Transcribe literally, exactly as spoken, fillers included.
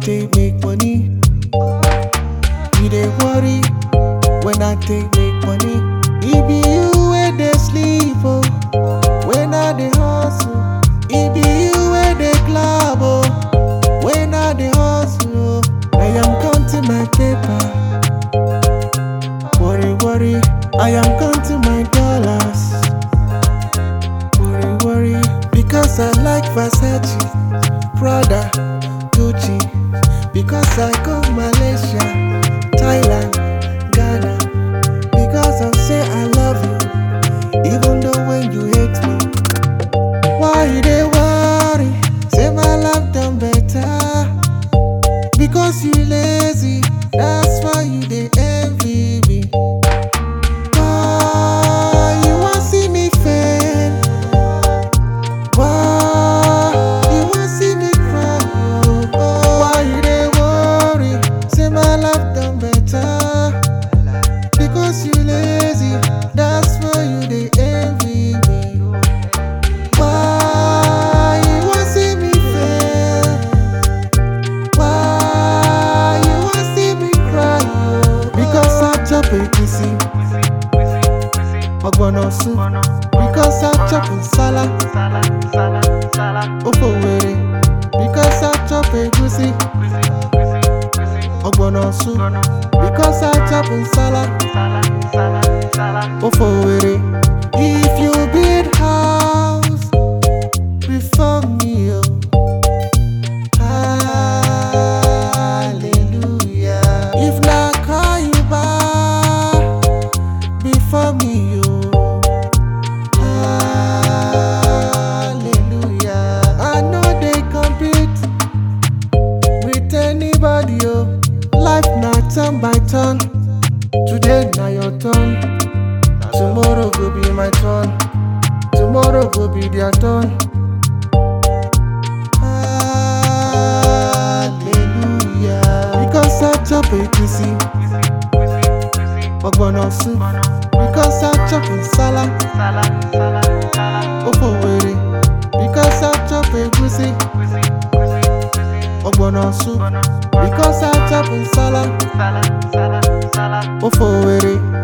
take make money. You dey worry when I take make money. It be you where they sleep, oh. When I dey hustle, it be you where they club, oh. When I dey hustle, oh. I am counting my paper. Worry, worry, I am counting my dollars. Worry, worry, because I like Versace, Prada, Gucci. Because I go Malaysia, Thailand, Ghana. Because I say I love you, even though when you hate me. Why you dey worry? Say my life done better. Because you lazy, that's why you dey envy me. Why you wan see me fail? Why you wan see me cry? Oh, why you dey worry? Say my life done better. Because you lazy, that's why you dey envy me. Why you wan see me fail? Why you wan see me cry? Because I chop egusi, ogbono soup. Because I chop nsala, ofowere. Because I chop egusi, ogbono soup. Because I chop nsala, ofowere. If you build house before me, oh, hallelujah. If na car you buy before me, oh, hallelujah. I know they compete with anybody, oh. Life na turn by turn. Today na your turn, tomorrow go be my turn, tomorrow go be their turn. Hallelujah. Because I chop egusi, ogbono soup. Because I chop nsala, ofowere. Because I chop egusi, ogbono soup. Because I chop nsala, ofowere.